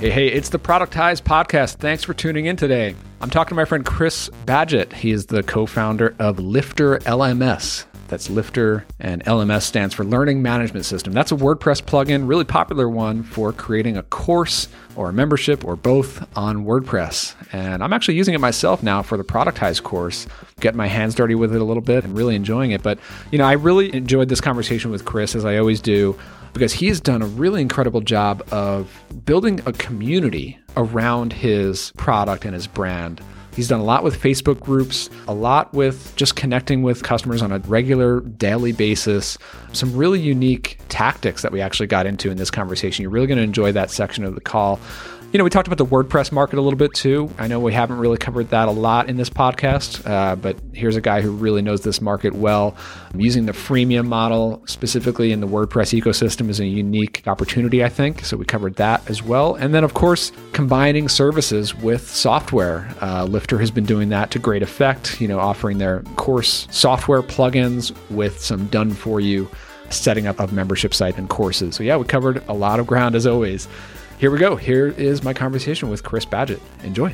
Hey, it's the Productize Podcast. Thanks for tuning in today. I'm talking to my friend Chris Badgett. He is the co-founder of Lifter LMS. That's Lifter, and LMS stands for Learning Management System. That's a WordPress plugin, really popular one for creating a course or a membership or both on WordPress. And I'm actually using it myself now for the Productize course, getting my hands dirty with it a little bit and really enjoying it. But, I really enjoyed this conversation with Chris, as I always do, because he's done a really incredible job of building a community around his product and his brand. He's done a lot with Facebook groups, a lot with just connecting with customers on a regular daily basis, some really unique tactics that we actually got into in this conversation. You're really going to enjoy that section of the call. We talked about the WordPress market a little bit too. I know we haven't really covered that a lot in this podcast, but here's a guy who really knows this market well. Using the freemium model specifically in the WordPress ecosystem is a unique opportunity, I think. So we covered that as well. And then, of course, combining services with software. Lifter has been doing that to great effect, offering their course software plugins with some done-for-you setting up of membership site and courses. So yeah, we covered a lot of ground as always. Here we go. Here is my conversation with Chris Badgett. Enjoy.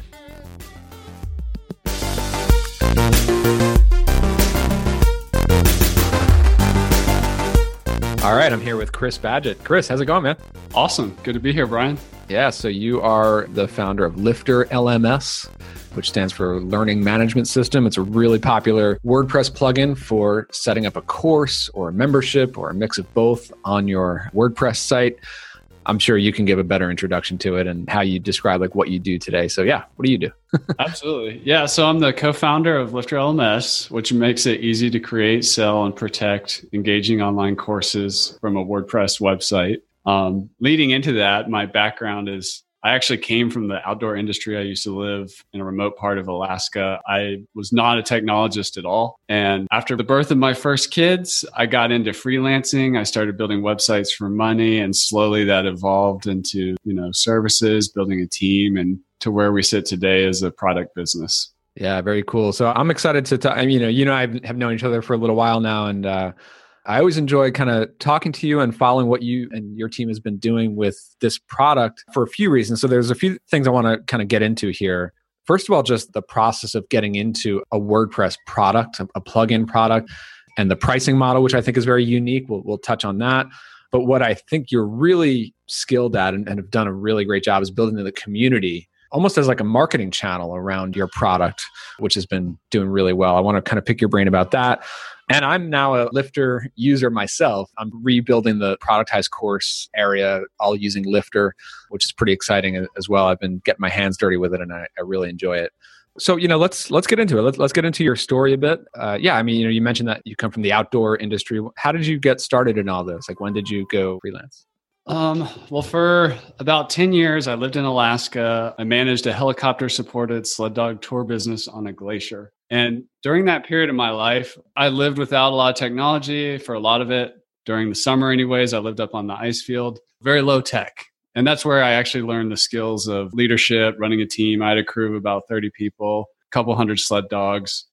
All right, I'm here with Chris Badgett. Chris, how's it going, man? Awesome. Good to be here, Brian. Yeah, so you are the founder of Lifter LMS, which stands for Learning Management System. It's a really popular WordPress plugin for setting up a course or a membership or a mix of both on your WordPress site. I'm sure you can give a better introduction to it and how you describe what you do today. So yeah, what do you do? Absolutely. Yeah. So I'm the co-founder of Lifter LMS, which makes it easy to create, sell, and protect engaging online courses from a WordPress website. Leading into that, my background is I actually came from the outdoor industry. I used to live in a remote part of Alaska. I was not a technologist at all. And after the birth of my first kids, I got into freelancing. I started building websites for money, and slowly that evolved into, services, building a team, and to where we sit today as a product business. Yeah, very cool. So I'm excited to talk. I have known each other for a little while now, and I always enjoy kind of talking to you and following what you and your team has been doing with this product for a few reasons. So there's a few things I want to kind of get into here. First of all, just the process of getting into a WordPress product, a plugin product, and the pricing model, which I think is very unique. We'll touch on that. But what I think you're really skilled at and have done a really great job is building the community almost as like a marketing channel around your product, which has been doing really well. I want to kind of pick your brain about that. And I'm now a Lifter user myself. I'm rebuilding the Productize course area, all using Lifter, which is pretty exciting as well. I've been getting my hands dirty with it, and I really enjoy it. So, let's get into it. Let's get into your story a bit. You mentioned that you come from the outdoor industry. How did you get started in all this? When did you go freelance? Well, for about 10 years, I lived in Alaska. I managed a helicopter-supported sled dog tour business on a glacier. And during that period of my life, I lived without a lot of technology for a lot of it. During the summer anyways, I lived up on the ice field, very low tech. And that's where I actually learned the skills of leadership, running a team. I had a crew of about 30 people, a couple hundred sled dogs,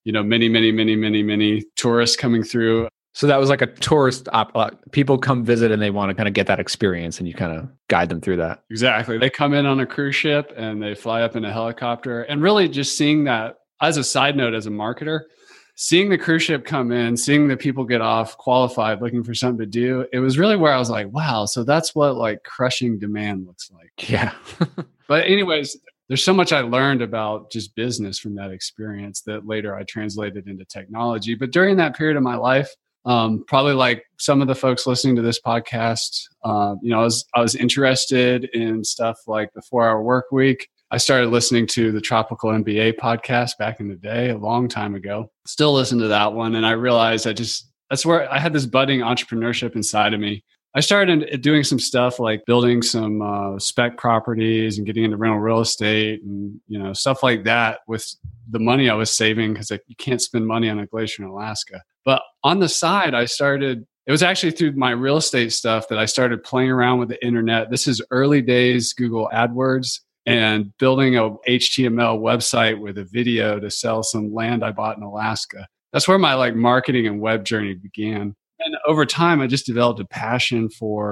many tourists coming through. So that was like a tourist people come visit and they want to kind of get that experience, and you kind of guide them through that. Exactly. They come in on a cruise ship and they fly up in a helicopter, and really just seeing that as a side note, as a marketer, seeing the cruise ship come in, seeing the people get off qualified, looking for something to do. It was really where I was like, wow, so that's what crushing demand looks like. Yeah. But anyways, there's so much I learned about just business from that experience that later I translated into technology. But during that period of my life, probably like some of the folks listening to this podcast, I was interested in stuff like the 4-Hour Work Week. I started listening to the Tropical MBA podcast back in the day, a long time ago. Still listen to that one. And I realized that's where I had this budding entrepreneurship inside of me. I started doing some stuff like building some spec properties and getting into rental real estate and, stuff like that with the money I was saving, because you can't spend money on a glacier in Alaska. But on the side, it was actually through my real estate stuff that I started playing around with the internet. This is early days Google AdWords, and building a HTML website with a video to sell some land I bought in Alaska. That's where my marketing and web journey began. And over time, I just developed a passion for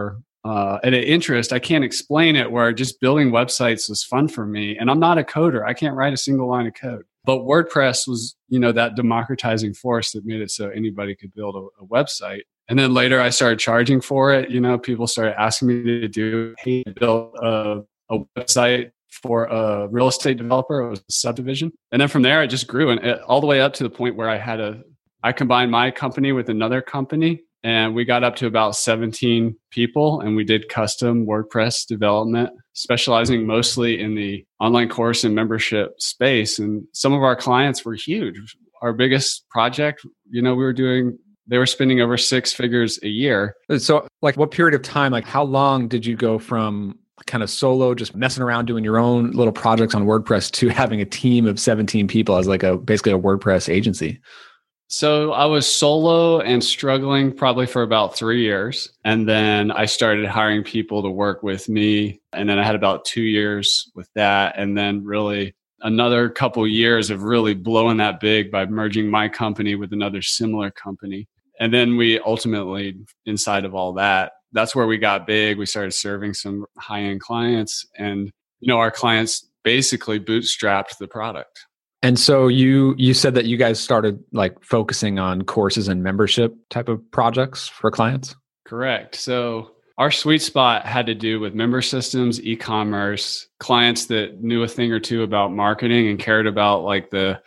and an interest. I can't explain it, where just building websites was fun for me. And I'm not a coder. I can't write a single line of code. But WordPress was, that democratizing force that made it so anybody could build a website. And then later I started charging for it. People started asking me to build a website for a real estate developer. It was a subdivision. And then from there, it just grew, and all the way up to the point where I combined my company with another company, and we got up to about 17 people, and we did custom WordPress development, specializing mostly in the online course and membership space. And some of our clients were huge. Our biggest project, they were spending over 6 figures a year. So what period of time, how long did you go from kind of solo, just messing around doing your own little projects on WordPress, to having a team of 17 people as basically a WordPress agency? So I was solo and struggling probably for about 3 years. And then I started hiring people to work with me. And then I had about 2 years with that. And then really another couple years of really blowing that big by merging my company with another similar company. And then we ultimately, inside of all that, that's where we got big. We started serving some high-end clients, and our clients basically bootstrapped the product. And so you said that you guys started focusing on courses and membership type of projects for clients? Correct. So our sweet spot had to do with member systems, e-commerce, clients that knew a thing or two about marketing and cared about the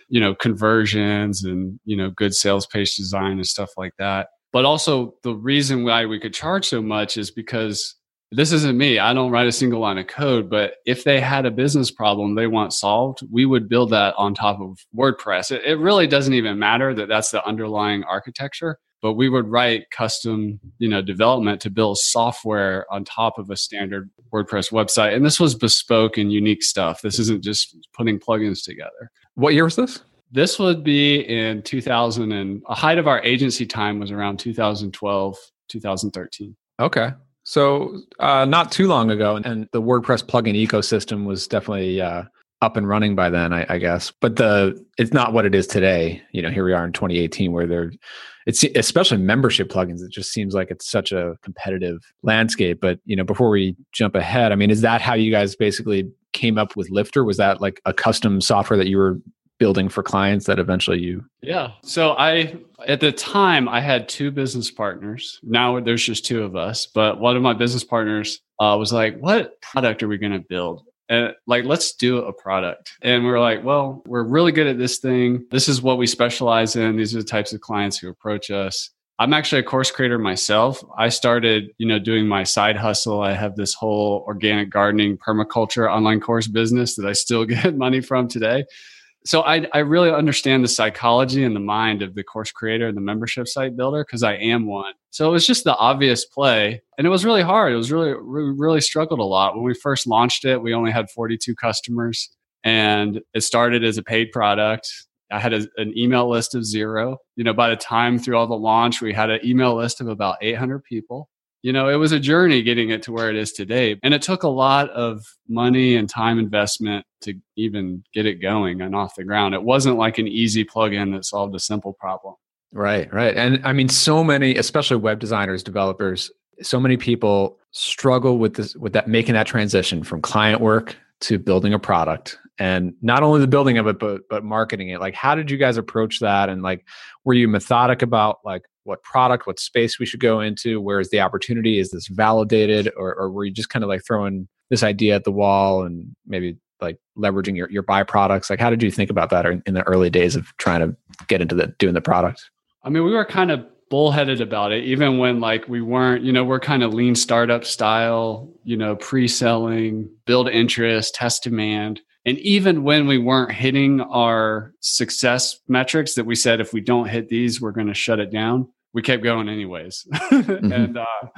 conversions and good sales page design and stuff like that. But also the reason why we could charge so much is because this isn't me. I don't write a single line of code, but if they had a business problem they want solved, we would build that on top of WordPress. It really doesn't even matter that that's the underlying architecture, but we would write custom, development to build software on top of a standard WordPress website. And this was bespoke and unique stuff. This isn't just putting plugins together. What year was this? This would be in 2000, and a height of our agency time was around 2012, 2013. Okay. So not too long ago, and the WordPress plugin ecosystem was definitely up and running by then, I guess. But it's not what it is today. Here we are in 2018, where it's especially membership plugins. It just seems like it's such a competitive landscape. But before we jump ahead, is that how you guys basically came up with Lifter? Was that a custom software that you were building for clients that eventually you... Yeah. So at the time I had 2 business partners. Now there's just 2 of us, but one of my business partners was like, what product are we going to build? And let's do a product. And we're like, well, we're really good at this thing. This is what we specialize in. These are the types of clients who approach us. I'm actually a course creator myself. I started, doing my side hustle. I have this whole organic gardening permaculture online course business that I still get money from today. So I really understand the psychology and the mind of the course creator and the membership site builder, because I am one. So it was just the obvious play. And it was really hard. It was really struggled a lot. When we first launched it, we only had 42 customers, and it started as a paid product. I had an email list of 0. By the time through all the launch, we had an email list of about 800 people. It was a journey getting it to where it is today. And it took a lot of money and time investment to even get it going and off the ground. It wasn't like an easy plugin that solved a simple problem. Right. And so many, especially web designers, developers, so many people struggle with that, making that transition from client work to building a product. And not only the building of it, but marketing it. How did you guys approach that? And were you methodic about what product, what space we should go into? Where is the opportunity? Is this validated? Or were you just kind of throwing this idea at the wall and maybe leveraging your byproducts? How did you think about that in the early days of trying to get into doing the product? We were kind of bullheaded about it, even when we weren't, we're kind of lean startup style, pre-selling, build interest, test demand. And even when we weren't hitting our success metrics that we said, if we don't hit these, we're going to shut it down, we kept going anyways. Mm-hmm. And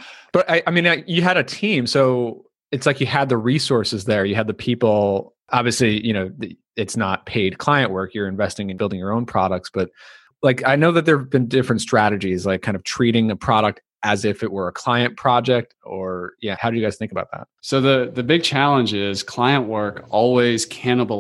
but you had a team, so it's you had the resources there. You had the people. Obviously, it's not paid client work. You're investing in building your own products. But I know that there have been different strategies, kind of treating a product as if it were a client project, or how do you guys think about that? So the big challenge is client work always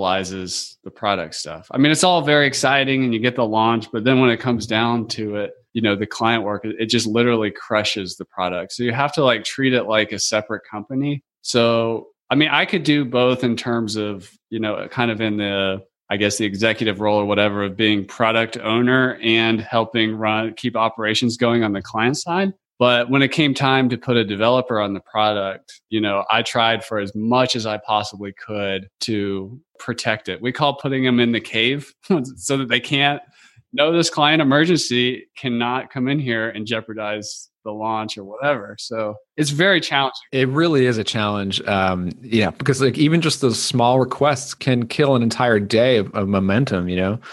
cannibalizes the product stuff. It's all very exciting and you get the launch, but then when it comes down to it, the client work, it just literally crushes the product. So you have to like treat it like a separate company. So, I mean, I could do both in terms of, kind of in the, I guess, the executive role or whatever of being product owner and helping keep operations going on the client side. But when it came time to put a developer on the product, I tried for as much as I possibly could to protect it. We call putting them in the cave so that they can't know this client emergency cannot come in here and jeopardize the launch or whatever. So it's very challenging. It really is a challenge. Because like even just those small requests can kill an entire day of momentum,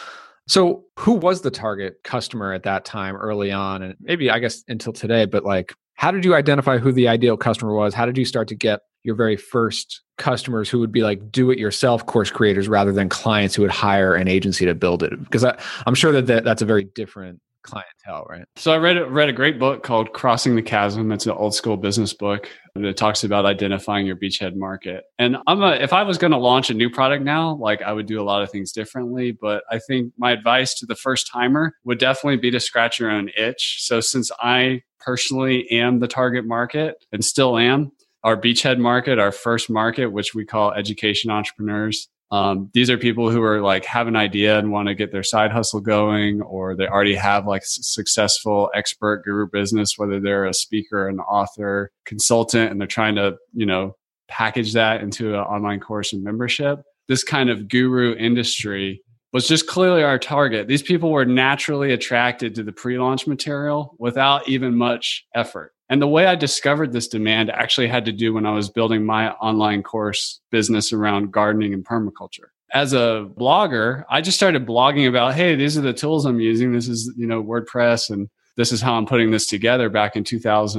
So who was the target customer at that time early on? And maybe, I guess, until today, but like, how did you identify who the ideal customer was? How did you start to get your very first customers who would be like do-it-yourself course creators rather than clients who would hire an agency to build it? Because I'm sure that's a very different clientele, right? So I read a great book called Crossing the Chasm. It's an old school business book that talks about identifying your beachhead market. And if I was going to launch a new product now, like I would do a lot of things differently. But I think my advice to the first timer would definitely be to scratch your own itch. So since I personally am the target market and still am, our beachhead market, our first market, which we call education entrepreneurs. These are people who are like have an idea and want to get their side hustle going, or they already have like successful expert guru business, whether they're a speaker, an author, consultant, and they're trying to, package that into an online course and membership. This kind of guru industry was just clearly our target. These people were naturally attracted to the pre-launch material without even much effort. And the way I discovered this demand actually had to do when I was building my online course business around gardening and permaculture. As a blogger, I just started blogging about, hey, these are the tools I'm using. This is, WordPress, and this is how I'm putting this together back in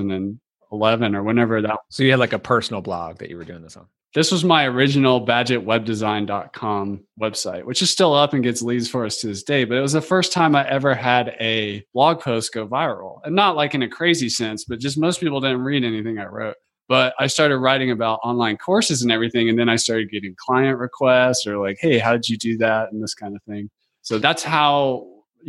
2011 or whenever that was. So you had like a personal blog that you were doing this on? This was my original badgetwebdesign.com website, which is still up and gets leads for us to this day. But it was the first time I ever had a blog post go viral. And not like in a crazy sense, but just most people didn't read anything I wrote. But I started writing about online courses and everything. And then I started getting client requests or like, hey, how did you do that? And this kind of thing. So that's how,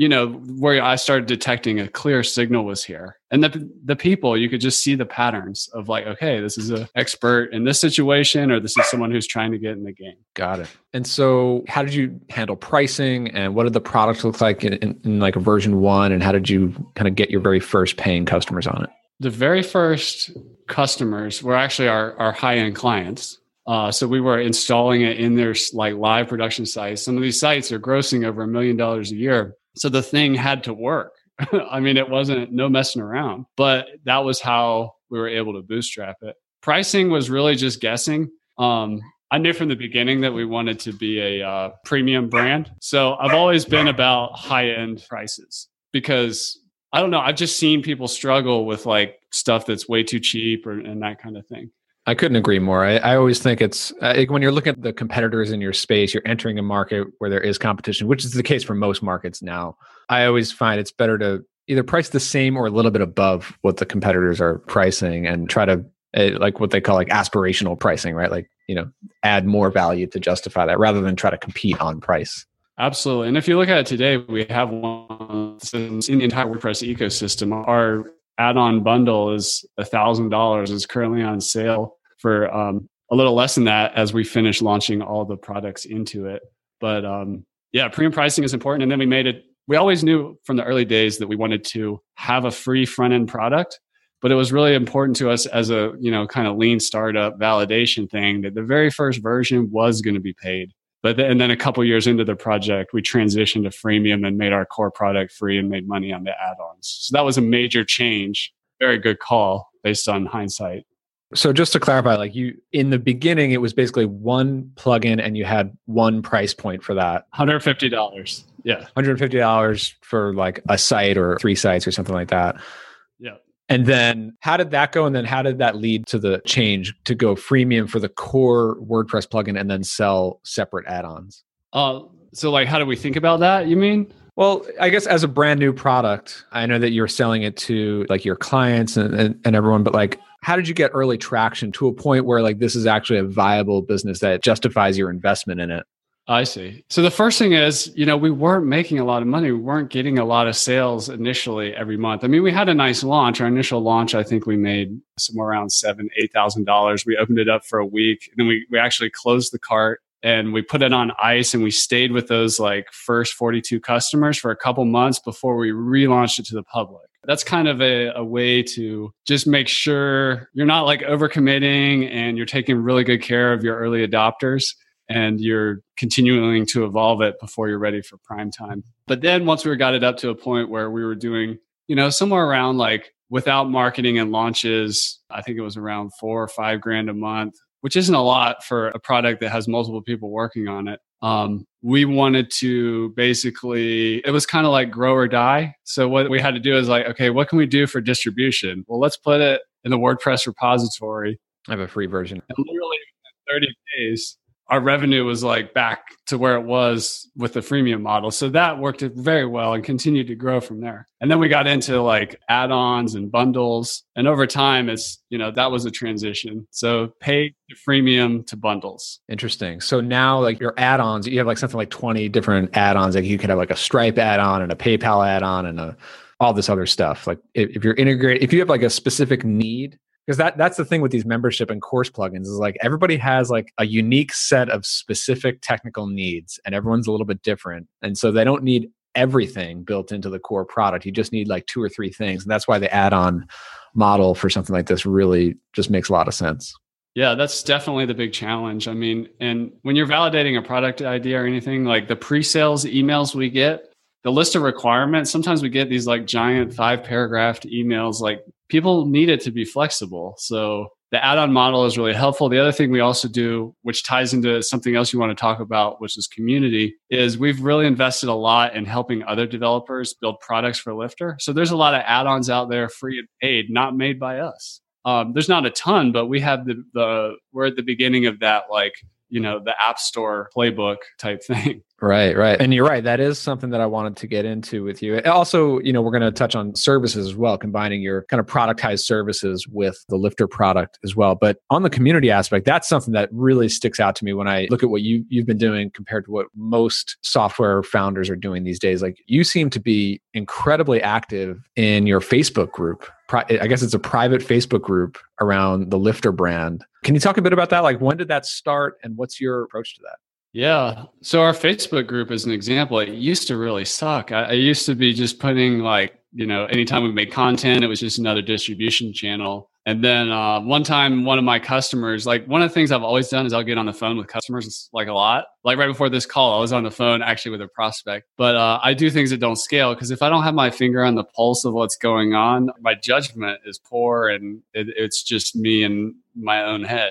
where I started detecting a clear signal was here. And the people, you could just see the patterns of like, okay, this is an expert in this situation, or this is someone who's trying to get in the game. Got it. And so how did you handle pricing, and what did the product look like in like a version 1? And how did you kind of get your very first paying customers on it? The very first customers were actually our high-end clients. So we were installing it in their like live production sites. Some of these sites are grossing over $1 million a year. So the thing had to work. I mean, it wasn't no messing around, but that was how we were able to bootstrap it. Pricing was really just guessing. I knew from the beginning that we wanted to be a premium brand. So I've always been about high-end prices because I don't know. I've just seen people struggle with like stuff that's way too cheap and that kind of thing. I couldn't agree more. I always think it's when you're looking at the competitors in your space, you're entering a market where there is competition, which is the case for most markets now. I always find it's better to either price the same or a little bit above what the competitors are pricing and try to like what they call like aspirational pricing, right? Like, add more value to justify that rather than try to compete on price. Absolutely. And if you look at it today, we have one in the entire WordPress ecosystem. Our add-on bundle is $1,000. It's currently on sale for a little less than that as we finish launching all the products into it. But premium pricing is important. And then we always knew from the early days that we wanted to have a free front-end product, but it was really important to us as a, kind of lean startup validation thing that the very first version was going to be paid. And then a couple of years into the project, we transitioned to freemium and made our core product free and made money on the add-ons. So that was a major change. Very good call based on hindsight. So just to clarify, like in the beginning, it was basically one plugin and you had one price point for that. $150. Yeah. $150 for like a site or 3 sites or something like that. Yeah. And then how did that go? And then how did that lead to the change to go freemium for the core WordPress plugin and then sell separate add-ons? So like, how do we think about that, you mean? Well, I guess as a brand new product, I know that you're selling it to like your clients and everyone, but like, how did you get early traction to a point where like this is actually a viable business that justifies your investment in it? I see. So the first thing is, we weren't making a lot of money. We weren't getting a lot of sales initially every month. I mean, we had a nice launch. Our initial launch, I think we made somewhere around $8,000. We opened it up for a week, and then we actually closed the cart and we put it on ice, and we stayed with those like first 42 customers for a couple months before we relaunched it to the public. That's kind of a way to just make sure you're not like overcommitting and you're taking really good care of your early adopters, and you're continuing to evolve it before you're ready for prime time. But then once we got it up to a point where we were doing, somewhere around like without marketing and launches, I think it was around $4 or $5 grand a month, which isn't a lot for a product that has multiple people working on it. We wanted to basically, it was kind of like grow or die. So what we had to do is like, okay, what can we do for distribution? Well, let's put it in the WordPress repository. I have a free version. And literally in 30 days, our revenue was like back to where it was with the freemium model. So that worked very well and continued to grow from there. And then we got into like add-ons and bundles. And over time, that was a transition. So paid to freemium to bundles. Interesting. So now like your add-ons, you have like something like 20 different add-ons. Like you could have like a Stripe add-on and a PayPal add-on and all this other stuff. Like if you're integrated, if you have like a specific need, because that's the thing with these membership and course plugins is like everybody has like a unique set of specific technical needs and everyone's a little bit different. And so they don't need everything built into the core product. You just need like 2 or 3 things. And that's why the add-on model for something like this really just makes a lot of sense. Yeah, that's definitely the big challenge. I mean, and when you're validating a product idea or anything, like the pre-sales emails we get, the list of requirements, sometimes we get these like giant 5-paragraph emails, like people need it to be flexible. So the add-on model is really helpful. The other thing we also do, which ties into something else you want to talk about, which is community, is we've really invested a lot in helping other developers build products for Lifter. So there's a lot of add-ons out there, free and paid, not made by us. There's not a ton, but we have we're at the beginning of that, like, the App Store playbook type thing. Right. And you're right. That is something that I wanted to get into with you. Also, we're going to touch on services as well, combining your kind of productized services with the Lifter product as well. But on the community aspect, that's something that really sticks out to me when I look at what you've been doing compared to what most software founders are doing these days. Like you seem to be incredibly active in your Facebook group. I guess it's a private Facebook group around the Lifter brand. Can you talk a bit about that? Like when did that start and what's your approach to that? Yeah. So our Facebook group is an example. It used to really suck. I used to be just putting like, anytime we made content, it was just another distribution channel. And then one time, one of my customers, like one of the things I've always done is I'll get on the phone with customers like a lot. Like right before this call, I was on the phone actually with a prospect. But I do things that don't scale because if I don't have my finger on the pulse of what's going on, my judgment is poor and it's just me and my own head.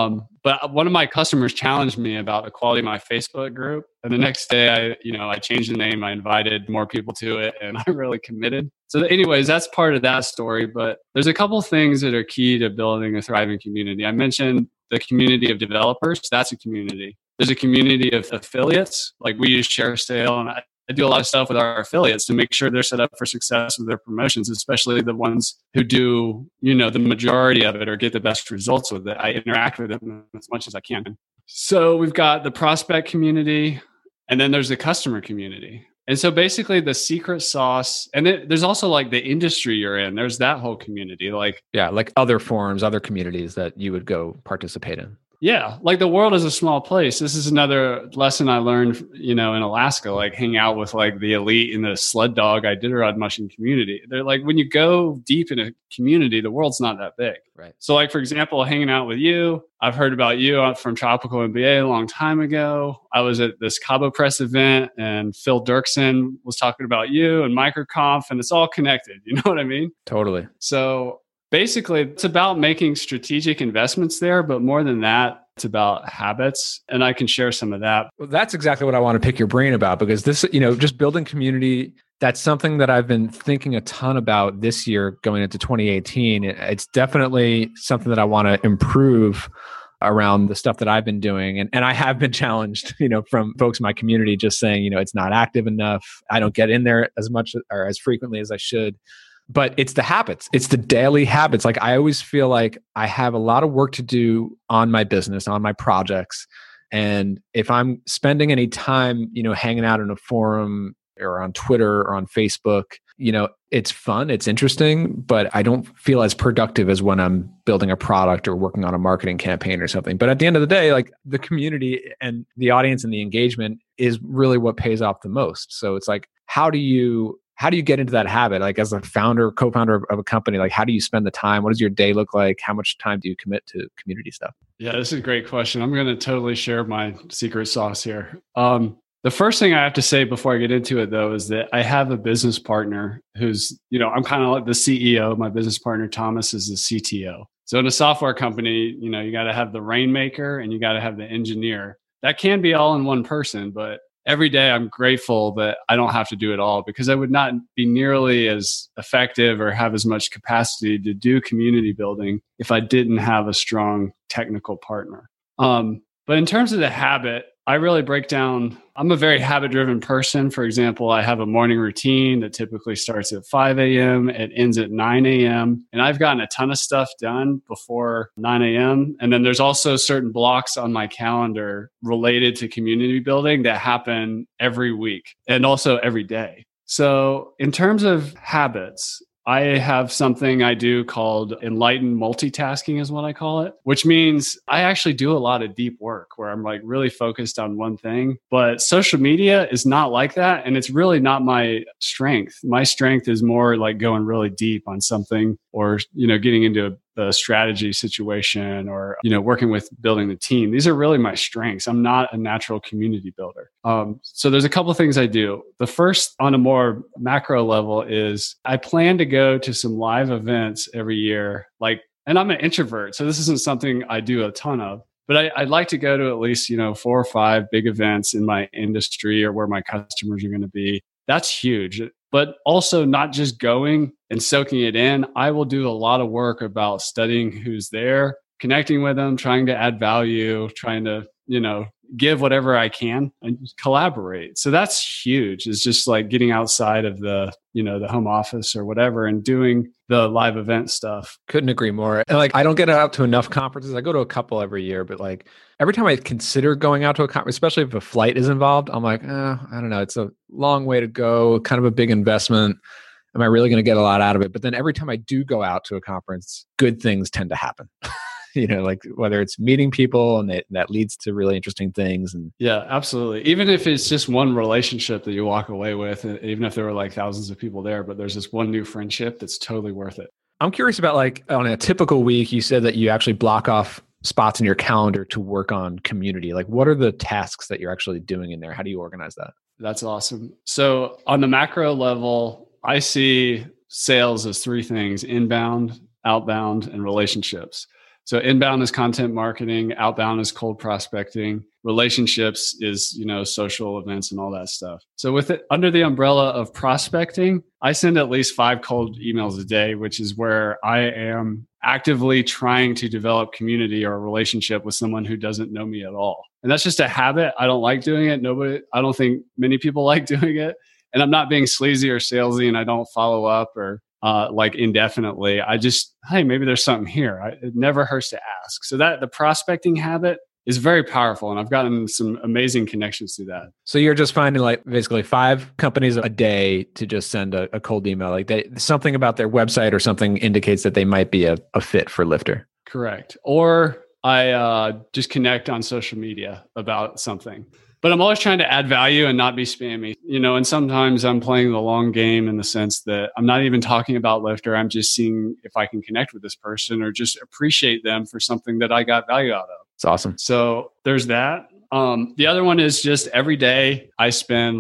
But one of my customers challenged me about the quality of my Facebook group. And the next day, I changed the name. I invited more people to it and I really committed. So anyways, that's part of that story. But there's a couple things that are key to building a thriving community. I mentioned the community of developers. That's a community. There's a community of affiliates. Like we use ShareSale, and I do a lot of stuff with our affiliates to make sure they're set up for success with their promotions, especially the ones who do, the majority of it or get the best results with it. I interact with them as much as I can. So we've got the prospect community, and then there's the customer community. And so basically the secret sauce, and there's also like the industry you're in, there's that whole community. Like other forums, other communities that you would go participate in. Yeah. Like the world is a small place. This is another lesson I learned, in Alaska, like hang out with like the elite in the sled dog Iditarod mushing community. They're like, when you go deep in a community, the world's not that big. Right. So like, for example, hanging out with you, I've heard about you from Tropical MBA a long time ago. I was at this Cabo Press event and Phil Dirksen was talking about you and MicroConf, and it's all connected. You know what I mean? Totally. So basically, it's about making strategic investments there, but more than that, it's about habits. And I can share some of that. Well, that's exactly what I want to pick your brain about, because this, just building community, that's something that I've been thinking a ton about this year going into 2018. It's definitely something that I want to improve around the stuff that I've been doing. And I have been challenged, from folks in my community just saying, it's not active enough. I don't get in there as much or as frequently as I should. But it's the habits. It's the daily habits. Like I always feel like I have a lot of work to do on my business, on my projects. And if I'm spending any time, hanging out in a forum or on Twitter or on Facebook, it's fun, it's interesting, but I don't feel as productive as when I'm building a product or working on a marketing campaign or something. But at the end of the day, like the community and the audience and the engagement is really what pays off the most. So it's like, how do you get into that habit? Like as a co-founder of a company, like how do you spend the time? What does your day look like? How much time do you commit to community stuff? Yeah, this is a great question. I'm going to totally share my secret sauce here. The first thing I have to say before I get into it, though, is that I have a business partner who's, I'm kind of like the CEO. My business partner, Thomas, is the CTO. So in a software company, you got to have the rainmaker and you got to have the engineer. That can be all in one person, but every day I'm grateful that I don't have to do it all, because I would not be nearly as effective or have as much capacity to do community building if I didn't have a strong technical partner. But in terms of the habit, I really break down, I'm a very habit-driven person. For example, I have a morning routine that typically starts at 5 a.m. It ends at 9 a.m. And I've gotten a ton of stuff done before 9 a.m. And then there's also certain blocks on my calendar related to community building that happen every week and also every day. So in terms of habits, I have something I do called enlightened multitasking is what I call it, which means I actually do a lot of deep work where I'm like really focused on one thing. But social media is not like that. And it's really not my strength. My strength is more like going really deep on something or, getting into a strategy situation or, working with building the team. These are really my strengths. I'm not a natural community builder. So there's a couple of things I do. The first on a more macro level is I plan to go to some live events every year. And I'm an introvert, so this isn't something I do a ton of, but I'd like to go to at least, 4 or 5 big events in my industry or where my customers are going to be. That's huge. But also not just going and soaking it in. I will do a lot of work about studying who's there, connecting with them, trying to add value, trying to, give whatever I can and collaborate. So that's huge. It's just like getting outside of the home office or whatever and doing the live event stuff. Couldn't agree more. And I don't get out to enough conferences. I go to a couple every year, but every time I consider going out to a conference, especially if a flight is involved, I'm like, I don't know. It's a long way to go, kind of a big investment. Am I really going to get a lot out of it? But then every time I do go out to a conference, good things tend to happen. Whether it's meeting people and that leads to really interesting things. And yeah, absolutely. Even if it's just one relationship that you walk away with, even if there were thousands of people there, but there's this one new friendship that's totally worth it. I'm curious about on a typical week, you said that you actually block off spots in your calendar to work on community. What are the tasks that you're actually doing in there? How do you organize that? That's awesome. So on the macro level, I see sales as 3 things: inbound, outbound, and relationships. So inbound is content marketing, outbound is cold prospecting, relationships is, social events and all that stuff. So with it under the umbrella of prospecting, I send at least 5 cold emails a day, which is where I am actively trying to develop community or a relationship with someone who doesn't know me at all. And that's just a habit. I don't like doing it. I don't think many people like doing it. And I'm not being sleazy or salesy, and I don't follow up or indefinitely. I just, hey, maybe there's something here. It never hurts to ask. So that the prospecting habit is very powerful. And I've gotten some amazing connections through that. So you're just finding basically 5 companies a day to just send a cold email. Something about their website or something indicates that they might be a fit for Lifter. Correct. Or I just connect on social media about something. But I'm always trying to add value and not be spammy, and sometimes I'm playing the long game in the sense that I'm not even talking about Lifter. I'm just seeing if I can connect with this person or just appreciate them for something that I got value out of. It's awesome. So there's that. The other one is just every day I spend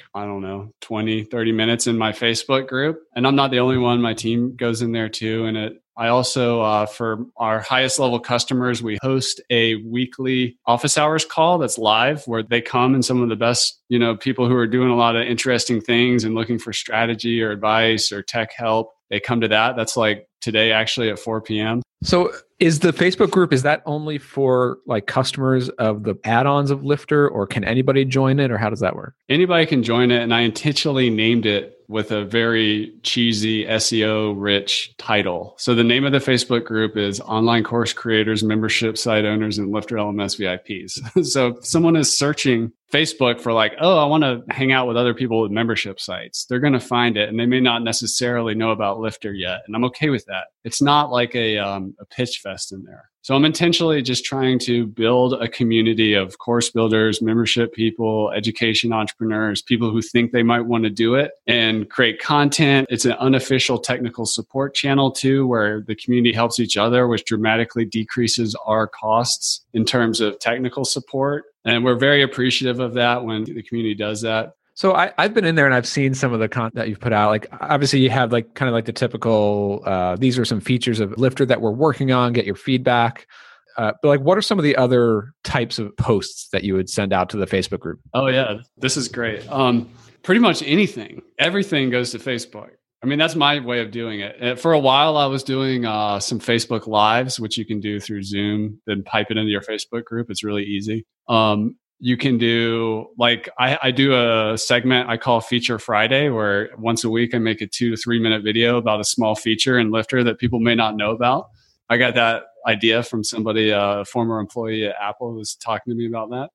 20, 30 minutes in my Facebook group. And I'm not the only one. My team goes in there too. And I also, for our highest level customers, we host a weekly office hours call that's live where they come and some of the best, people who are doing a lot of interesting things and looking for strategy or advice or tech help, they come to that. That's today actually at 4 p.m. So Is the Facebook group, is that only for like customers of the add-ons of Lifter, or can anybody join it, or how does that work? Anybody can join it. And I intentionally named it with a very cheesy SEO rich title. So the name of the Facebook group is Online Course Creators, Membership Site Owners, and Lifter LMS VIPs. So if someone is searching Facebook for like, oh, I want to hang out with other people with membership sites, they're going to find it, and they may not necessarily know about Lifter yet. And I'm okay with that. It's not like a pitch fest in there. So I'm intentionally just trying to build a community of course builders, membership people, education entrepreneurs, people who think they might want to do it and create content. It's an unofficial technical support channel too, where the community helps each other, which dramatically decreases our costs in terms of technical support. And we're very appreciative of that when the community does that. So I've been in there and I've seen some of the content that you've put out. Like obviously you have like kind of like the typical, these are some features of Lifter that we're working on, get your feedback. But like, what are some of the other types of posts that you would send out to the Facebook group? Oh yeah, this is great. Pretty much anything, everything goes to Facebook. I mean, that's my way of doing it. For a while, I was doing some Facebook Lives, which you can do through Zoom, then pipe it into your Facebook group. It's really easy. You can do, like, I do a segment I call Feature Friday, where once a week I make a 2 to 3 minute video about a small feature in Lifter that people may not know about. I got that idea from somebody, a former employee at Apple, who was talking to me about that.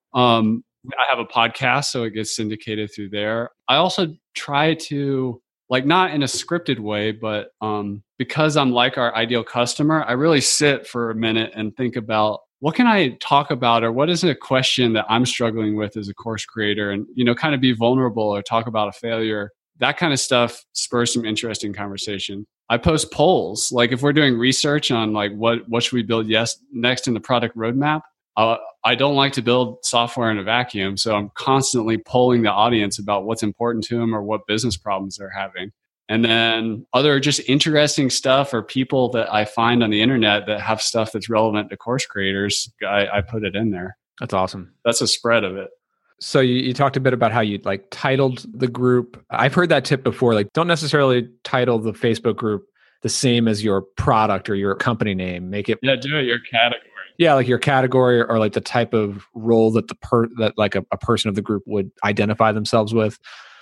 I have a podcast, so it gets syndicated through there. I also try to, like, not in a scripted way, but because I'm like our ideal customer, I really sit for a minute and think about, what can I talk about, or what is a question that I'm struggling with as a course creator, and, you know, kind of be vulnerable or talk about a failure. That kind of stuff spurs some interesting conversation. I post polls, like if we're doing research on like what should we build next in the product roadmap. I don't like to build software in a vacuum, so I'm constantly polling the audience about what's important to them or what business problems they're having. And then other just interesting stuff, or people that I find on the internet that have stuff that's relevant to course creators, I put it in there. That's awesome. That's a spread of it. So you talked a bit about how you like titled the group. I've heard that tip before, like don't necessarily title the Facebook group the same as your product or your company name. Make it, do it your category. Yeah, like your category, or like the type of role that that like a person of the group would identify themselves with.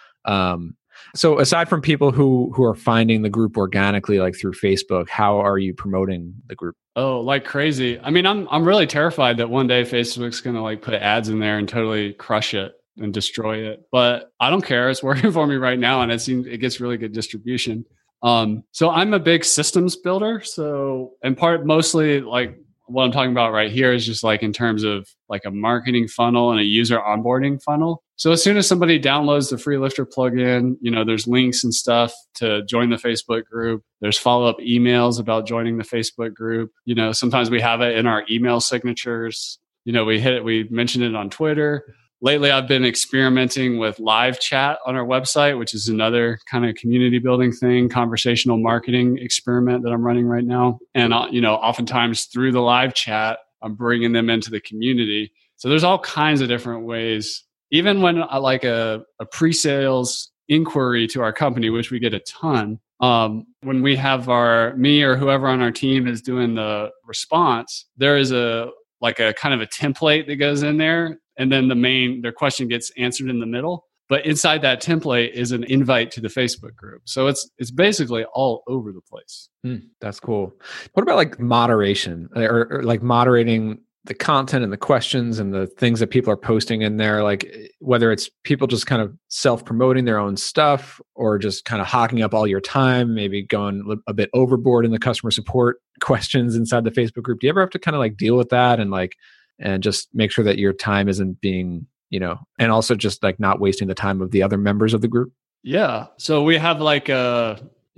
So aside from people who are finding the group organically, like through Facebook, how are you promoting the group? Oh, like crazy. I mean, I'm really terrified that one day Facebook's going to like put ads in there and totally crush it and destroy it. But I don't care. It's working for me right now, and it gets really good distribution. So I'm a big systems builder. So mostly like what I'm talking about right here is just like in terms of like a marketing funnel and a user onboarding funnel. So as soon as somebody downloads the free Lifter plugin, you know, there's links and stuff to join the Facebook group. There's follow-up emails about joining the Facebook group. You know, sometimes we have it in our email signatures. You know, we mentioned it on Twitter. Lately, I've been experimenting with live chat on our website, which is another kind of community building thing, conversational marketing experiment that I'm running right now. And, you know, oftentimes through the live chat, I'm bringing them into the community. So there's all kinds of different ways. Even when I like a pre-sales inquiry to our company, which we get a ton, when we have me or whoever on our team is doing the response, there is a kind of a template that goes in there. And then their question gets answered in the middle. But inside that template is an invite to the Facebook group. So it's basically all over the place. That's cool. What about like moderation or like moderating the content and the questions and the things that people are posting in there? Like whether it's people just kind of self-promoting their own stuff or just kind of hocking up all your time, maybe going a bit overboard in the customer support questions inside the Facebook group. Do you ever have to kind of like deal with that and just make sure that your time isn't being, you know, and also just like not wasting the time of the other members of the group? Yeah. So we have like a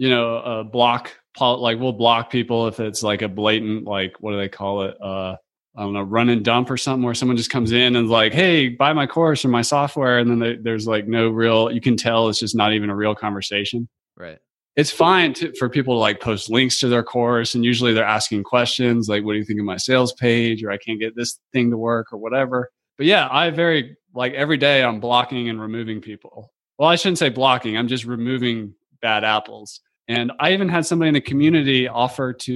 block, like we'll block people if it's like a blatant, like, what do they call it? I don't know, run and dump or something, where someone just comes in and is like, hey, buy my course or my software. And then there's like no real, you can tell it's just not even a real conversation. Right. It's fine for people to like post links to their course. And usually they're asking questions like, what do you think of my sales page? Or I can't get this thing to work or whatever. But yeah, every day I'm blocking and removing people. Well, I shouldn't say blocking. I'm just removing bad apples. And I even had somebody in the community offer to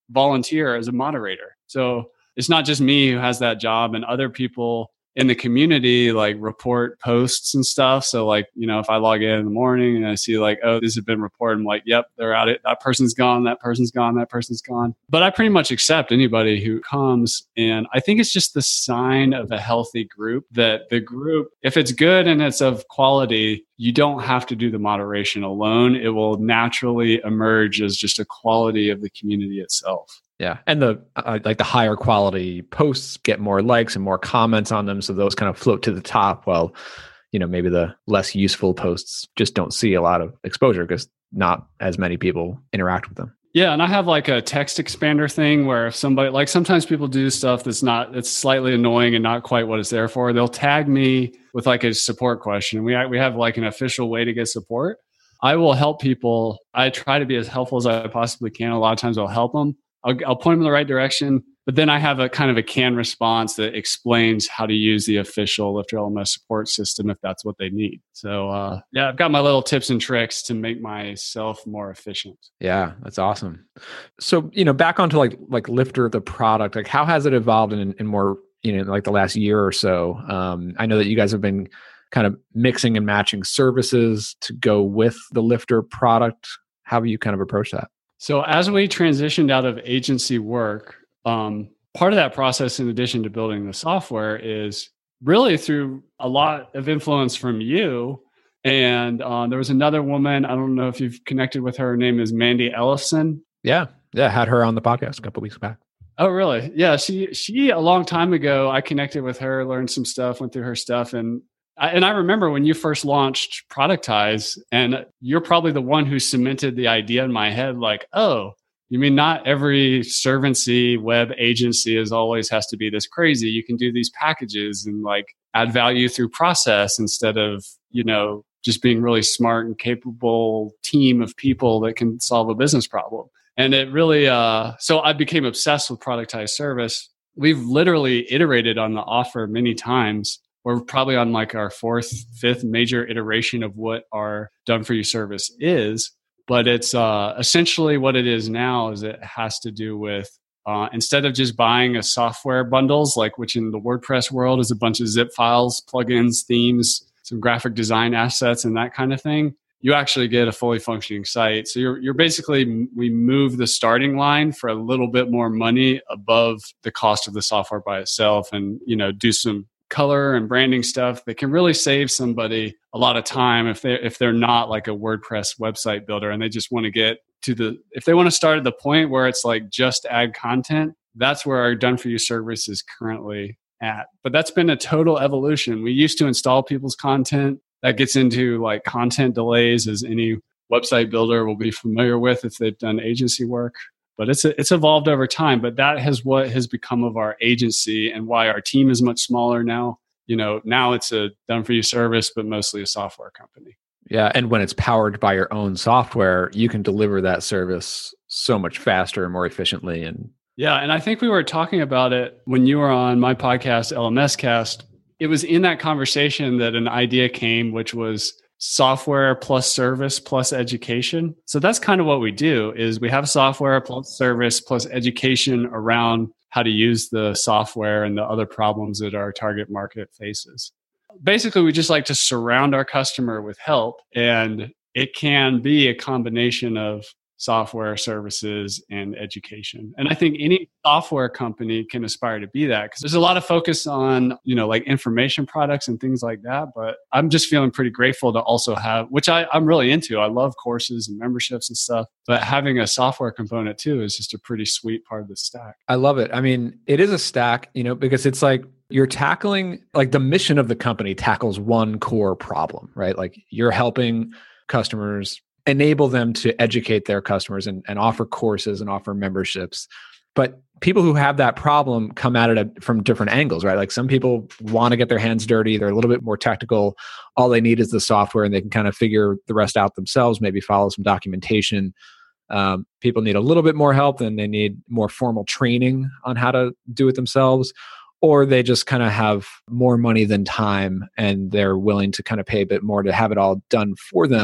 volunteer as a moderator. So it's not just me who has that job, and other people in the community like report posts and stuff. So like, if I log in the morning and I see like, oh, this has been reported, I'm like, yep, they're out. That person's gone. That person's gone. That person's gone. But I pretty much accept anybody who comes. And I think it's just the sign of a healthy group that the group, if it's good and it's of quality, you don't have to do the moderation alone. It will naturally emerge as just a quality of the community itself. Yeah. And the like the higher quality posts get more likes and more comments on them. So those kind of float to the top. Well, maybe the less useful posts just don't see a lot of exposure because not as many people interact with them. Yeah. And I have like a text expander thing where if somebody, like sometimes people do stuff that's slightly annoying and not quite what it's there for. They'll tag me with like a support question. We have like an official way to get support. I will help people. I try to be as helpful as I possibly can. A lot of times I'll help them. I'll point them in the right direction, but then I have a kind of a canned response that explains how to use the official Lifter LMS support system if that's what they need. So I've got my little tips and tricks to make myself more efficient. Yeah, that's awesome. So, back onto like Lifter, the product, like how has it evolved in more, like the last year or so? I know that you guys have been kind of mixing and matching services to go with the Lifter product. How have you kind of approached that? So as we transitioned out of agency work, part of that process, in addition to building the software, is really through a lot of influence from you. And there was another woman, I don't know if you've connected with her. Her name is Mandy Ellison. Yeah. Had her on the podcast a couple of weeks back. Oh, really? Yeah. She a long time ago, I connected with her, learned some stuff, went through her stuff. And I remember when you first launched Productize, and you're probably the one who cemented the idea in my head, like, oh, you mean not every servancy web agency always has to be this crazy. You can do these packages and like add value through process instead of, just being really smart and capable team of people that can solve a business problem. And it really, so I became obsessed with Productize Service. We've literally iterated on the offer many times. We're probably on like our 4th, 5th major iteration of what our Done For You service is. But it's essentially what it is now is it has to do with instead of just buying a software bundles, like which in the WordPress world is a bunch of zip files, plugins, themes, some graphic design assets and that kind of thing, you actually get a fully functioning site. So you're basically, we move the starting line for a little bit more money above the cost of the software by itself and, do some color and branding stuff that can really save somebody a lot of time if they're not like a WordPress website builder and they just want to get to if they want to start at the point where it's like just add content, that's where our Done For You service is currently at. But that's been a total evolution. We used to install people's content. That gets into like content delays, as any website builder will be familiar with if they've done agency work. But it's evolved over time. But that has what has become of our agency and why our team is much smaller now. Now it's a Done For You service, but mostly a software company. Yeah. And when it's powered by your own software, you can deliver that service so much faster and more efficiently. And I think we were talking about it when you were on my podcast, LMS Cast. It was in that conversation that an idea came, which was software plus service plus education. So that's kind of what we do is we have software plus service plus education around how to use the software and the other problems that our target market faces. Basically, we just like to surround our customer with help, and it can be a combination of software, services, and education. And I think any software company can aspire to be that because there's a lot of focus on, like information products and things like that. But I'm just feeling pretty grateful to also have, which I'm really into. I love courses and memberships and stuff, but having a software component too is just a pretty sweet part of the stack. I love it. I mean, it is a stack, because it's like you're tackling, like the mission of the company tackles one core problem, right? Like you're helping customers enable them to educate their customers and offer courses and offer memberships. But people who have that problem come at it from different angles, right? Like some people want to get their hands dirty. They're a little bit more technical. All they need is the software and they can kind of figure the rest out themselves, maybe follow some documentation. People need a little bit more help, and they need more formal training on how to do it themselves. Or they just kind of have more money than time and they're willing to kind of pay a bit more to have it all done for them.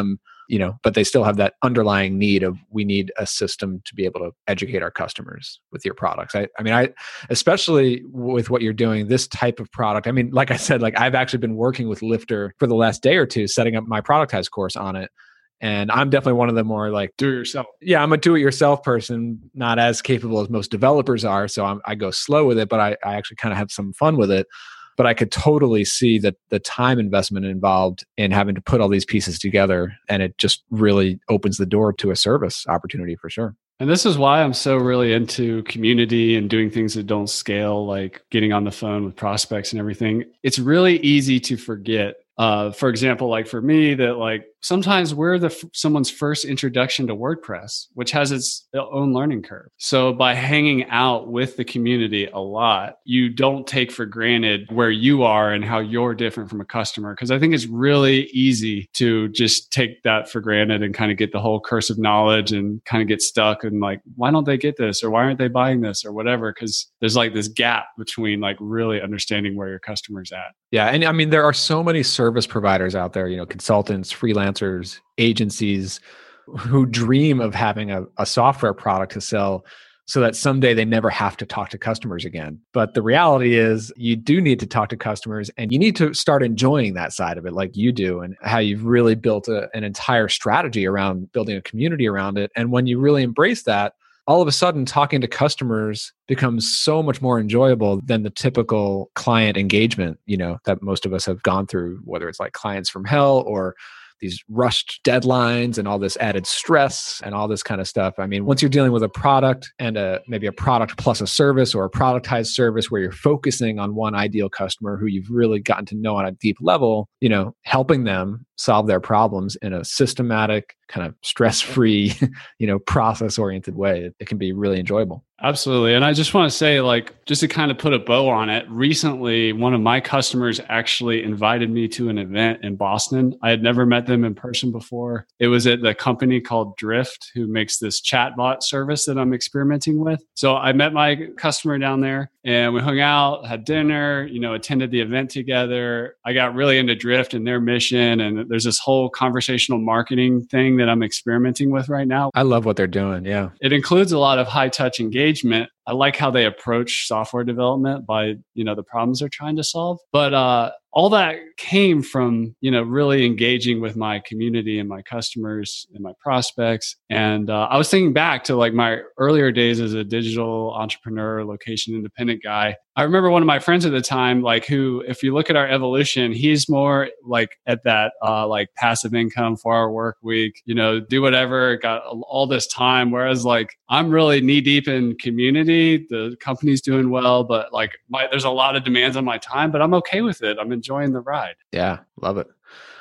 but they still have that underlying need of, we need a system to be able to educate our customers with your products. I especially with what you're doing, this type of product. I mean, like I said, like I've actually been working with Lifter for the last day or two, setting up my Productize course on it. And I'm definitely one of the more like do-it-yourself. Yeah, I'm a do-it-yourself person, not as capable as most developers are. So I go slow with it, but I actually kind of have some fun with it. But I could totally see that the time investment involved in having to put all these pieces together, and it just really opens the door to a service opportunity for sure. And this is why I'm so really into community and doing things that don't scale, like getting on the phone with prospects and everything. It's really easy to forget. For example, like for me, that like sometimes we're someone's first introduction to WordPress, which has its own learning curve. So by hanging out with the community a lot, you don't take for granted where you are and how you're different from a customer. Because I think it's really easy to just take that for granted and kind of get the whole curse of knowledge and kind of get stuck and like, why don't they get this? Or why aren't they buying this or whatever? Because there's like this gap between like really understanding where your customer's at. Yeah. And I mean, there are so many service providers out there, consultants, freelancers, agencies who dream of having a software product to sell so that someday they never have to talk to customers again. But the reality is you do need to talk to customers, and you need to start enjoying that side of it like you do, and how you've really built an entire strategy around building a community around it. And when you really embrace that, all of a sudden talking to customers becomes so much more enjoyable than the typical client engagement, that most of us have gone through, whether it's like clients from hell or these rushed deadlines and all this added stress and all this kind of stuff. I mean, once you're dealing with a product and maybe a product plus a service or a productized service where you're focusing on one ideal customer who you've really gotten to know on a deep level, helping them solve their problems in a systematic, kind of stress-free, process-oriented way, it can be really enjoyable. Absolutely. And I just want to say, like, just to kind of put a bow on it, recently, one of my customers actually invited me to an event in Boston. I had never met them in person before. It was at the company called Drift, who makes this chatbot service that I'm experimenting with. So I met my customer down there and we hung out, had dinner, attended the event together. I got really into Drift and their mission. And there's this whole conversational marketing thing that I'm experimenting with right now. I love what they're doing. Yeah. It includes a lot of high touch engagement. I like how they approach software development by, the problems they're trying to solve. But all that came from, really engaging with my community and my customers and my prospects. And I was thinking back to like my earlier days as a digital entrepreneur, location independent guy. I remember one of my friends at the time, like who, if you look at our evolution, he's more like at that like passive income, 4-hour work week, do whatever, got all this time. Whereas like I'm really knee deep in community. The company's doing well, but like there's a lot of demands on my time, but I'm okay with it. I'm enjoying the ride. Yeah, love it.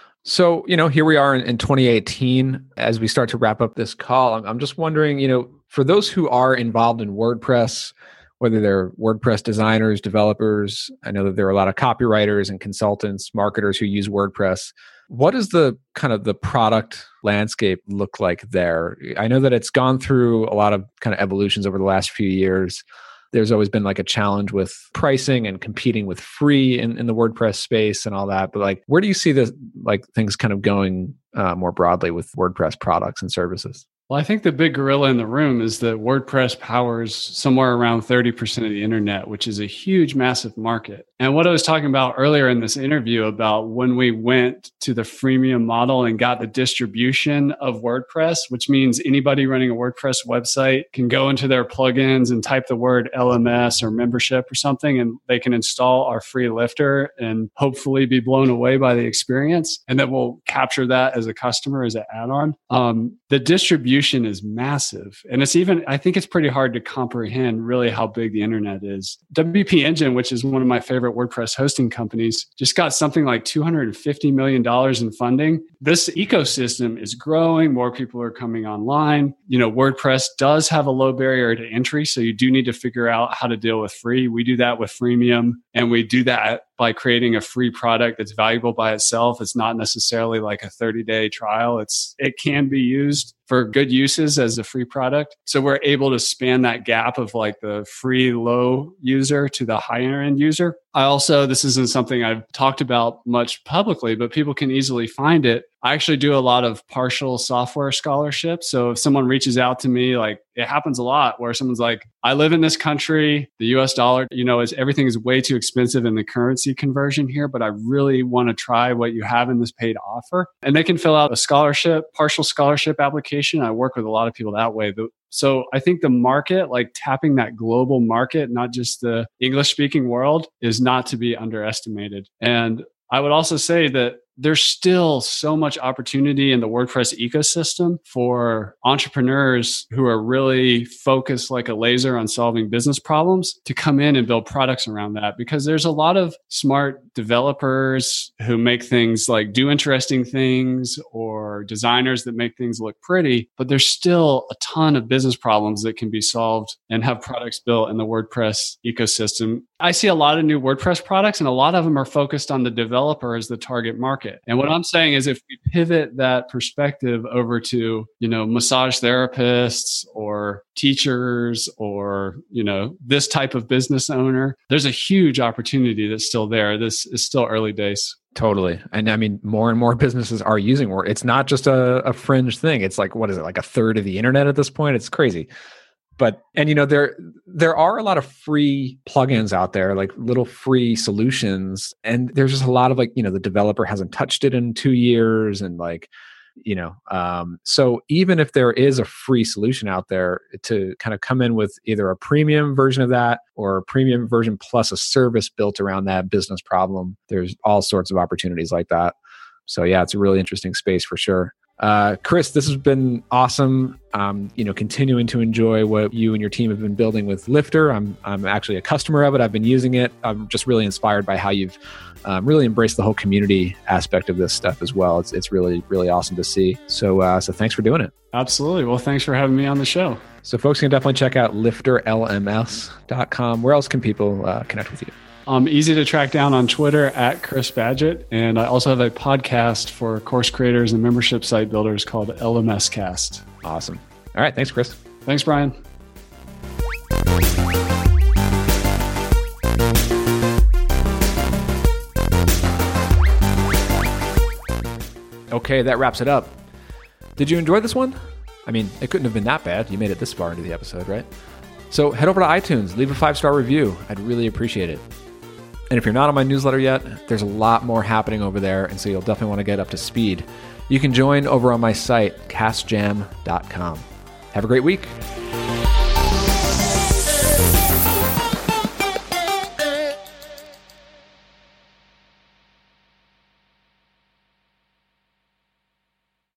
So, here we are in 2018. As we start to wrap up this call, I'm just wondering, for those who are involved in WordPress, whether they're WordPress designers, developers, I know that there are a lot of copywriters and consultants, marketers who use WordPress. What does the kind of the product landscape look like there? I know that it's gone through a lot of kind of evolutions over the last few years. There's always been like a challenge with pricing and competing with free in the WordPress space and all that. But like, where do you see the like things kind of going more broadly with WordPress products and services? Well, I think the big gorilla in the room is that WordPress powers somewhere around 30% of the internet, which is a huge, massive market. And what I was talking about earlier in this interview about when we went to the freemium model and got the distribution of WordPress, which means anybody running a WordPress website can go into their plugins and type the word LMS or membership or something, and they can install our free Lifter and hopefully be blown away by the experience. And then we'll capture that as a customer as an add-on. The distribution is massive. And I think it's pretty hard to comprehend really how big the internet is. WP Engine, which is one of my favorite WordPress hosting companies, just got something like $250 million in funding. This ecosystem is growing. More people are coming online. WordPress does have a low barrier to entry. So you do need to figure out how to deal with free. We do that with freemium, and we do that by creating a free product that's valuable by itself. It's not necessarily like a 30-day trial. It can be used for good uses as a free product. So we're able to span that gap of like the free low user to the higher end user. This isn't something I've talked about much publicly, but people can easily find it. I actually do a lot of partial software scholarships. So if someone reaches out to me, like it happens a lot where someone's like, I live in this country, the US dollar, everything is way too expensive in the currency conversion here, but I really want to try what you have in this paid offer. And they can fill out a scholarship, partial scholarship application. I work with a lot of people that way. So I think the market, like tapping that global market, not just the English speaking world, is not to be underestimated. And I would also say that there's still so much opportunity in the WordPress ecosystem for entrepreneurs who are really focused like a laser on solving business problems to come in and build products around that, because there's a lot of smart developers who make things like do interesting things, or designers that make things look pretty, but there's still a ton of business problems that can be solved and have products built in the WordPress ecosystem. I see a lot of new WordPress products, and a lot of them are focused on the developer as the target market. And what I'm saying is if we pivot that perspective over to, massage therapists or teachers or, this type of business owner, there's a huge opportunity that's still there. This is still early days. Totally. And I mean, more and more businesses are using Word. It's not just a fringe thing. It's like, what is it? Like a third of the internet at this point? It's crazy. But, and there are a lot of free plugins out there, like little free solutions. And there's just a lot of like, the developer hasn't touched it in 2 years. And like, so even if there is a free solution out there, to kind of come in with either a premium version of that or a premium version plus a service built around that business problem, there's all sorts of opportunities like that. So yeah, it's a really interesting space for sure. Chris, this has been awesome. Continuing to enjoy what you and your team have been building with Lifter. I'm actually a customer of it. I've been using it. I'm just really inspired by how you've really embraced the whole community aspect of this stuff as well. It's really, really awesome to see. So thanks for doing it. Absolutely. Well, thanks for having me on the show. So folks can definitely check out lifterlms.com. Where else can people connect with you? Easy to track down on Twitter at Chris Badgett. And I also have a podcast for course creators and membership site builders called LMS Cast. Awesome. All right. Thanks, Chris. Thanks, Brian. Okay, that wraps it up. Did you enjoy this one? I mean, it couldn't have been that bad. You made it this far into the episode, right? So head over to iTunes, leave a 5-star review. I'd really appreciate it. And if you're not on my newsletter yet, there's a lot more happening over there, and so you'll definitely want to get up to speed. You can join over on my site, castjam.com. Have a great week.